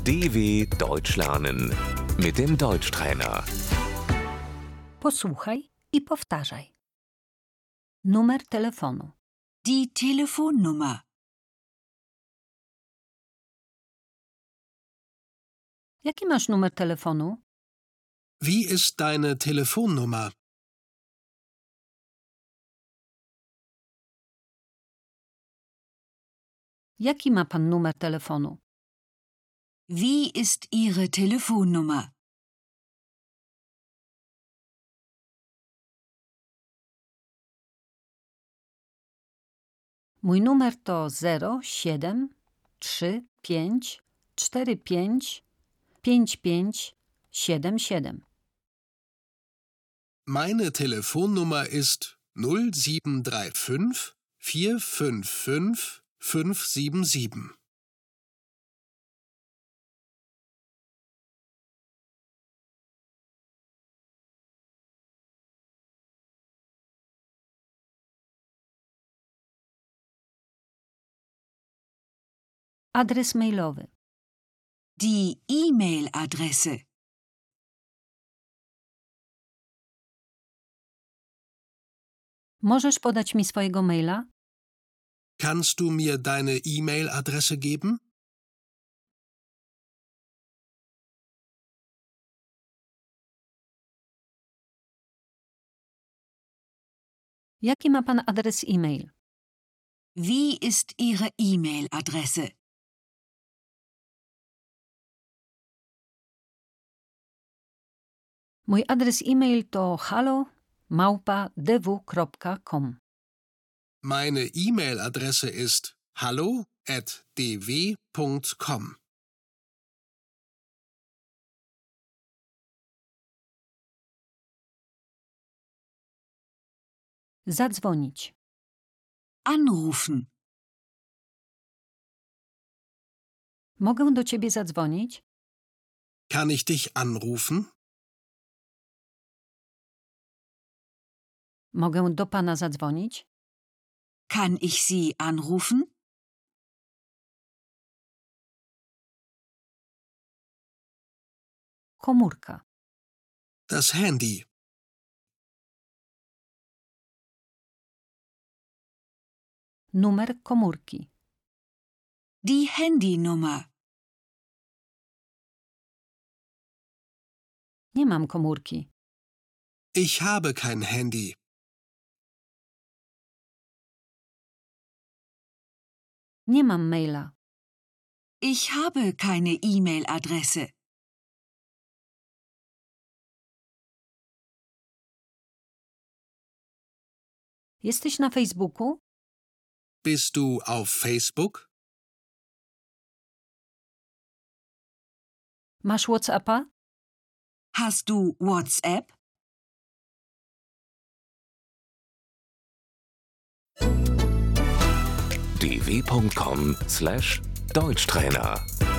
DW Deutsch lernen mit dem Deutschtrainer. Posłuchaj i powtarzaj. Numer telefonu. Die Telefonnummer. Jaki masz numer telefonu? Wie ist deine Telefonnummer? Jaki ma pan numer telefonu? Wie ist Ihre Telefonnummer? Mój numer to 0735 45 55 77. Meine Telefonnummer ist 0735 455 577. Adres mailowy. Die E-Mail-Adresse. Możesz podać mi swojego maila? Kannst du mir deine E-Mail-Adresse geben? Jaki ma pan adres e-mail? Wie ist Ihre E-Mail-Adresse? Mój adres e-mail to halo@dw.com. Meine E-Mail-Adresse ist hallo@dw.com. Zadzwonić. Anrufen. Mogę do ciebie zadzwonić? Kann ich dich anrufen? Mogę do pana zadzwonić? Kann ich Sie anrufen? Komórka. Das Handy. Numer komórki. Die Handynummer. Nie mam komórki. Ich habe kein Handy. Nie mam maila. Ich habe keine E-Mail-Adresse. Jesteś na Facebooku? Bist du auf Facebook? Masz WhatsAppa? Hast du WhatsApp? dw.com/Deutschtrainer